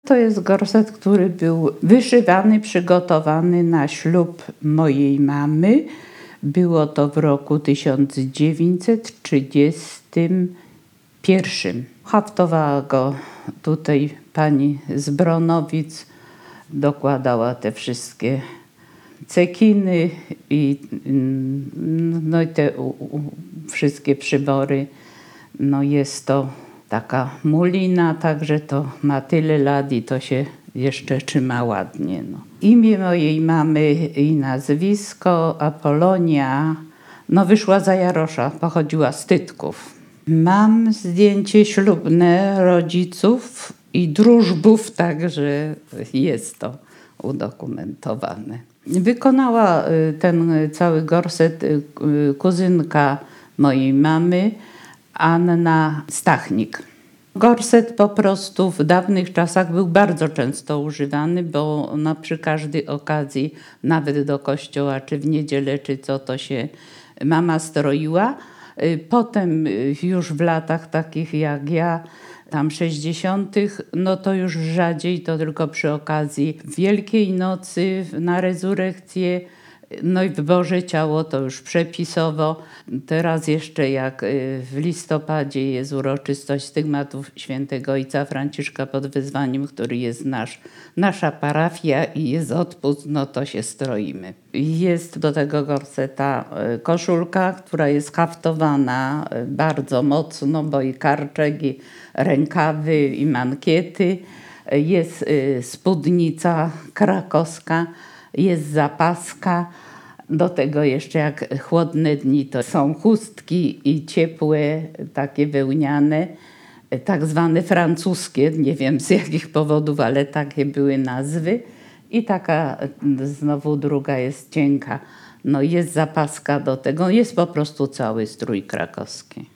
To jest gorset, który był wyszywany, przygotowany na ślub mojej mamy. Było to w roku 1931. Haftowała go tutaj pani z Bronowic, dokładała te wszystkie cekiny i te wszystkie przybory. Jest to taka mulina, także to ma tyle lat i to się jeszcze trzyma ładnie. Imię mojej mamy i nazwisko Apolonia, wyszła za Jarosza, pochodziła z Tytków. Mam zdjęcie ślubne rodziców i drużbów, także jest to udokumentowane. Wykonała ten cały gorset kuzynka mojej mamy, Anna Stachnik. Gorset po prostu w dawnych czasach był bardzo często używany, bo przy każdej okazji, nawet do kościoła, czy w niedzielę, czy co, to się mama stroiła. Potem już w latach takich jak ja, tam 60., to już rzadziej, to tylko przy okazji Wielkiej Nocy na Rezurekcję, i w Boże Ciało to już przepisowo. Teraz jeszcze jak w listopadzie jest uroczystość stygmatów świętego ojca Franciszka pod Wyzwaniem, który jest nasza parafia i jest odpust, to się stroimy. Jest do tego gorseta koszulka, która jest haftowana bardzo mocno, bo i karczek, i rękawy, i mankiety. Jest spódnica krakowska, jest zapaska. Do tego jeszcze jak chłodne dni, to są chustki i ciepłe, takie wełniane, tak zwane francuskie, nie wiem z jakich powodów, ale takie były nazwy. I taka znowu druga jest cienka. Jest zapaska do tego, jest po prostu cały strój krakowski.